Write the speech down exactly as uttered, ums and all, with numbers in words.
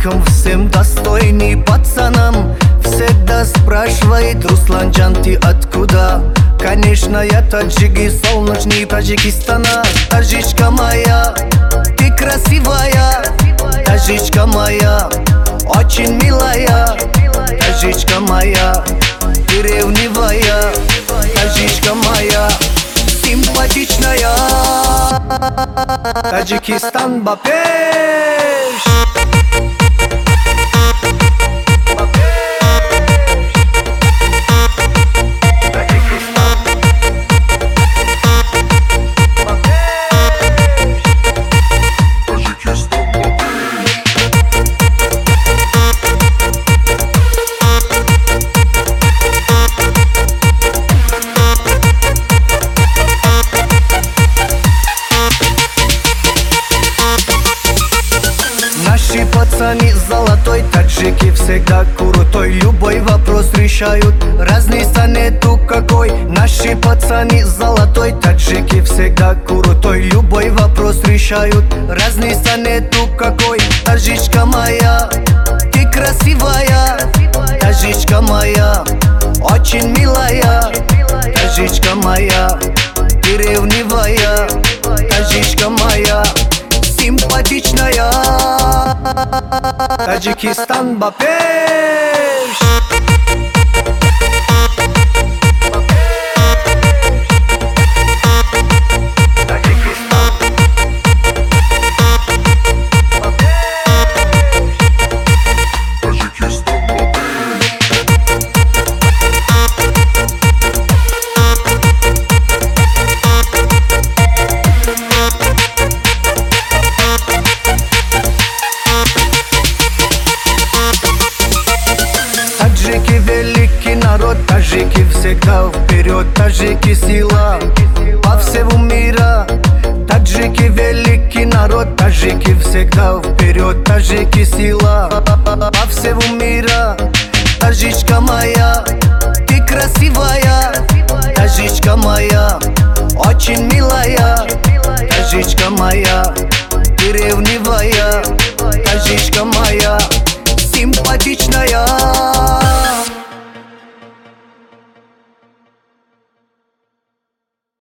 девочкам, всем достойный пацанам всегда спрашивает: Русланджан, ты откуда? Конечно, я таджик из солнечный Таджикистана. Таджичка моя, ты красивая, таджичка моя, очень милая, таджичка моя, ты ревнивая, таджичка моя, симпатичная. Таджикистан бапеш. Наши пацаны золотой, таджики всегда крутой. Любой вопрос решают, разницы нету какой. Наши пацаны золотой, таджики всегда крутой. Любой вопрос решают, разницы нету какой. Таджичка моя, ты красивая, таджичка моя, очень милая, таджичка моя, ты ревнивая, таджичка моя, симпатичная. Таджикистан бапеш. Таджики великий народ, таджики всегда вперед, таджики сила по всему мира. Таджики великий народ, таджики всегда вперед, таджики сила по всему мира. Таджичка моя, ты красивая, таджичка моя, очень милая, таджичка моя, ты ревнивая, таджичка моя,